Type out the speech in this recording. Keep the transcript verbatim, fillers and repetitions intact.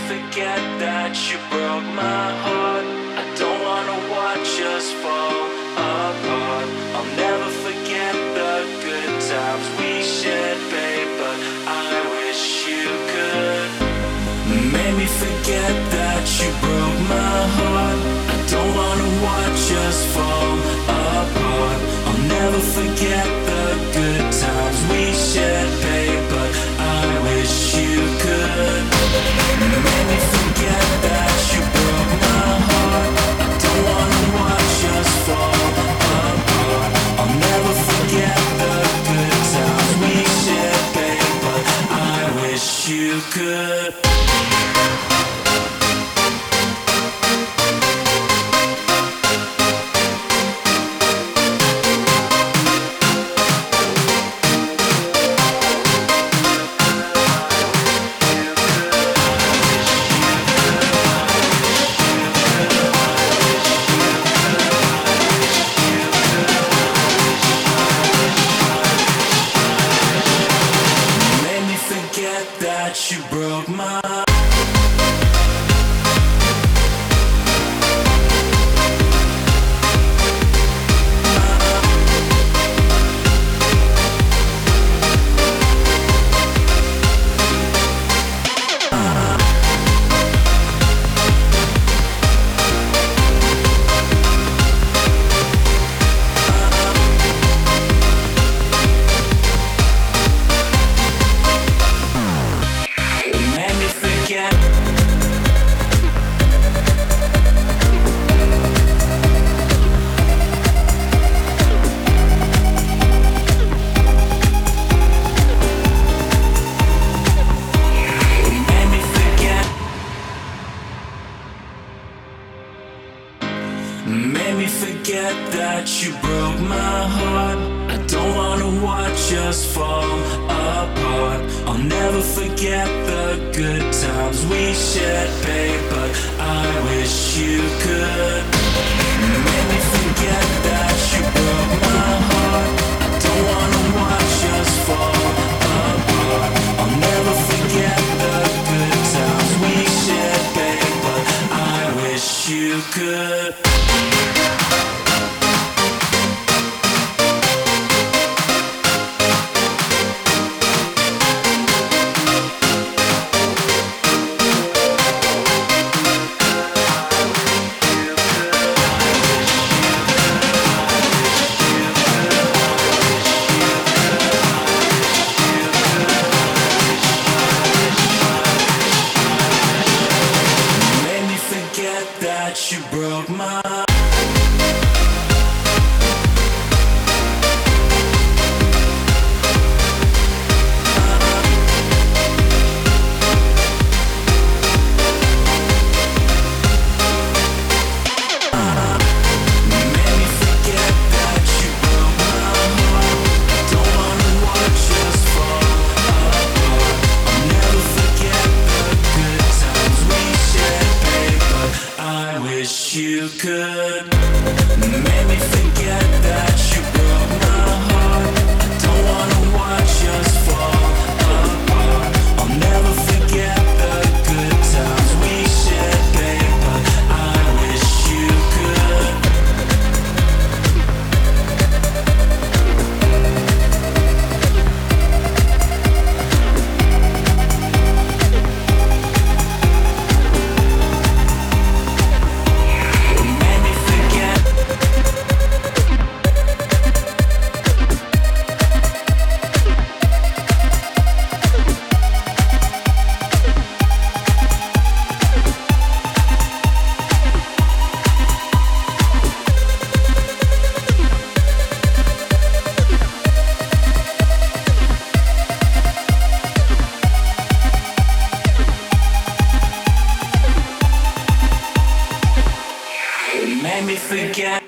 forget that you broke my heart. I don't wanna watch us fall apart. I'll never forget the good times we shared, babe, but I wish you could. Made me forget that you broke my heart. I don't wanna watch us fall apart. I'll never forget the good times we shared, babe, but I wish you could. Made me forget that you broke my heart. I don't wanna watch us fall apart. I'll never forget the good times we shared, babe, but I wish you could. That you broke my Made me forget that you broke my heart. I don't wanna watch us fall apart. I'll never forget the good times we shared, babe, but I wish you could. Made me forget that you broke my heart. I don't wanna watch us fall apart. I'll never forget the good times we shared, babe, but I wish you could. That you broke my you could. Made me forget that you broke my heart. I don't wanna watch us fall apart. I'll never forget the good times we shared, babe, but I wish you could. Made me forget.